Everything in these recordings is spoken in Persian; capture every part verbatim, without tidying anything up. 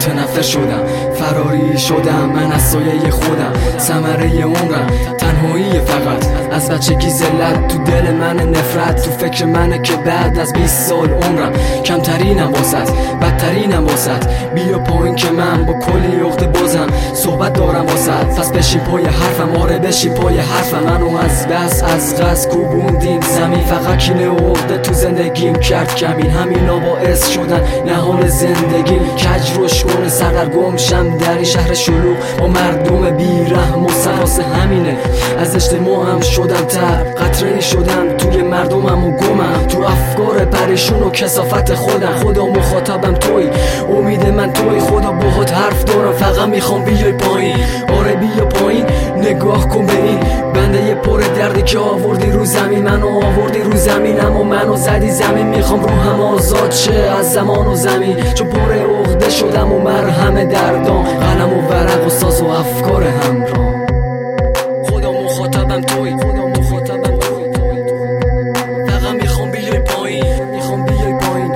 متنفر شدم، فراری شدم من از سایه خودم، ثمره عمرم تنهایی فقط، از بچگی ذلت تو دل من نفرت، تو فکر منه که بعد از بیست سال عمرم کمترینم واسط، بدترینم واسط، بیا پایین که من با کلی عقده بازم صحبت دارم واسط، پس بشین پای حرفم، آره بشین پای حرفم، منو از بس از قصد کوبوندین زمین، فقط کینه و عقده تو زندگیم کرد کمین، همینا باعث شدن نهال زندگیم کج روش کنه، سردرگم شم در این شهر شلوغ با مردم بیرحم و سراس، همینه از اجتماعم شدم تر، قطره شدم توی مردمم و گمم تو افکار پریشون و کثافت خودم، خدا مخاطبم توی، امید من توی، خدا باهات حرف دارم، فقط میخوام بیای پایین، آره بیا پایین، نگاه کن به این بنده پر دردی که آوردی رو زمین، منو آوردی رو زمین اما منو زدی زمین، میخوام روحم آزاد شه از زمان و زمین، چون پر عقده شدم و مرهم دردام، قلم و ورق و ساز و افکار همراه، خدا مخاطبم توی، خدا مخاطبم توی، فقط میخوام بیای پایین، میخوام بیای پایین،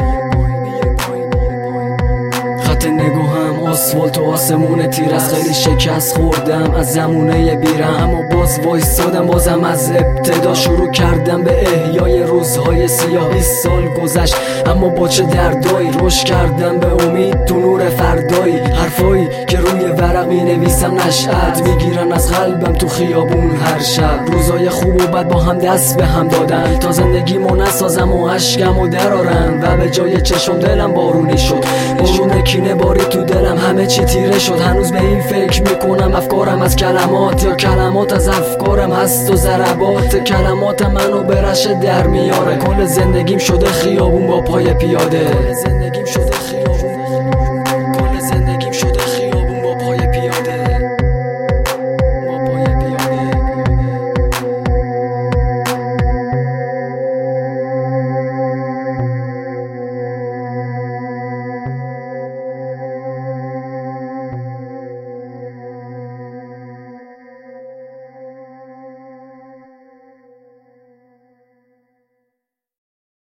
خط نگاهم آسفالت و آسمون تیر است، خیلی شکست خوردم از زمونه بیرم، اما باز وایسادم، بازم از ابتدا شروع کردم به احیای روزهای سیاه، بیست سال گذشت اما با چه دردایی، رشد کردم به امید تو نور فردایی، حرفایی که روی ورق می نویسم نشأت میگیرن از قلبم تو خیابون هر شب، روزای خوب و بد با هم دست به هم دادن تا زندگیمو نسازم و عشقمو درارن، و به جای چشم دلم بارونی شد، بارون کینه باری تو دلم، همه چی تیره شد، هنوز به این فکر میکنم افکارم از کلمات یا کلمات از افکارم هست و ضربات کلمات منو به رشته در میاره، کل زندگیم شده خیابون با پای پیاده.